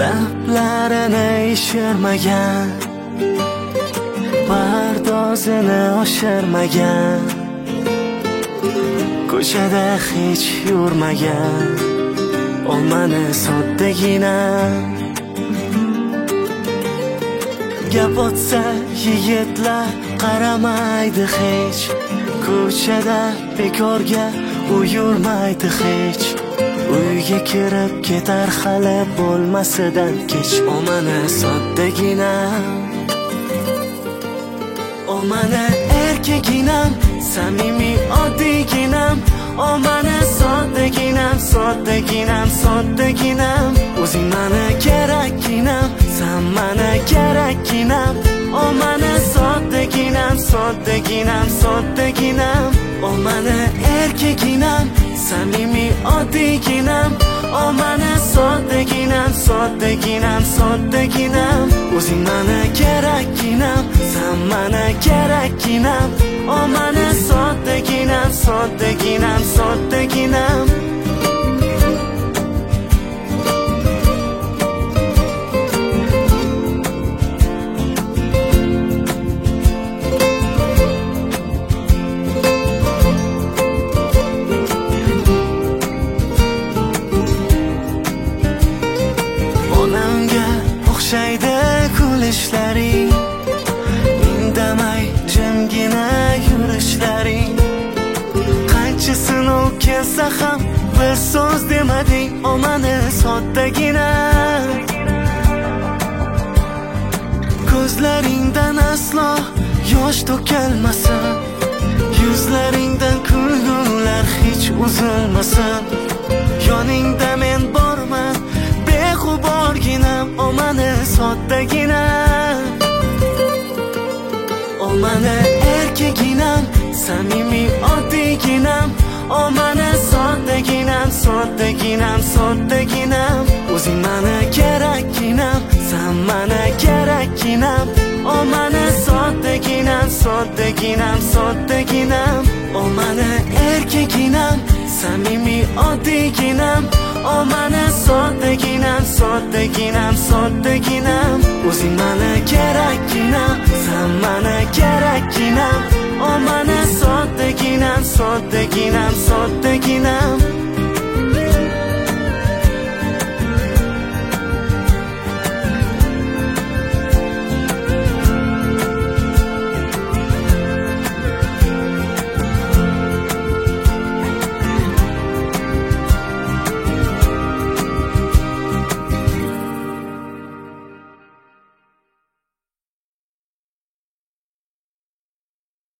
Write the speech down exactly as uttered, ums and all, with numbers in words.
lablarini ishirmagan, pardozini oshirmagan, ko'chada hech yurmagan, olmani soddagina. Gap otsa yigitlar qaramaydi hech, ko'chada bekorga u yurmaydi hech. Uyga kirib ketar hali bo'lmasidan kech, olmani soddagina. Olmani erkaginam, samimiy oddiginam, olmani soddaginam, soddaginam, soddaginam. O'zing mani kerakginam, san mani kerakginam, olmani soddaginam, soddaginam, soddaginam. Olmani erkaginam, samimiy oddiginam, olmani soddaginam, soddaginam, soddaginam. O'zing mani kerakginam, san mani kerakginam, olmani soddaginam, soddaginam, soddaginam. Onamga o'xshaydi kulishlaring, indamay jimgina yurishlaring. Qancha sinov kelsa ham bir so'z demading, olmani soddagina. Ko'zlaringdan aslo yosh to'kilmasin, yuzlaringdan kulgular hech uzilmasin. Yoningda men borman, beg'uborginam, olmani soddagina. Olmani erkaginam, samimiy oddiginam, olmani soddaginam, soddaginam, soddaginam. O'zing mani kerakginam, san mani kerakginam, olmani soddaginam, soddaginam, soddaginam. Olmani erkaginam, samimiy oddiginam, olmani soddaginam, soddaginam, soddaginam. O'zing mani kerakginam, san mani kerakginam, olmani soddaginam, soddaginam, soddaginam.